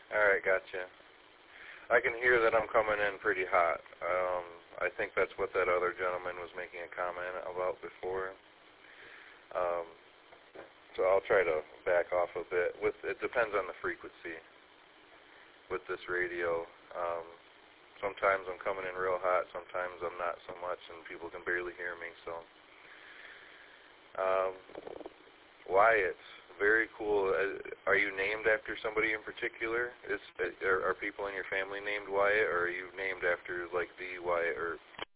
Alright, gotcha. I can hear that I'm coming in pretty hot. I think that's what that other gentleman was making a comment about before. So I'll try to back off a bit. It depends on the frequency with this radio. Sometimes I'm coming in real hot, sometimes I'm not so much, and people can barely hear me. So, Wyatt, very cool. Are you named after somebody in particular? Are people in your family named Wyatt, or are you named after like the Wyatt, or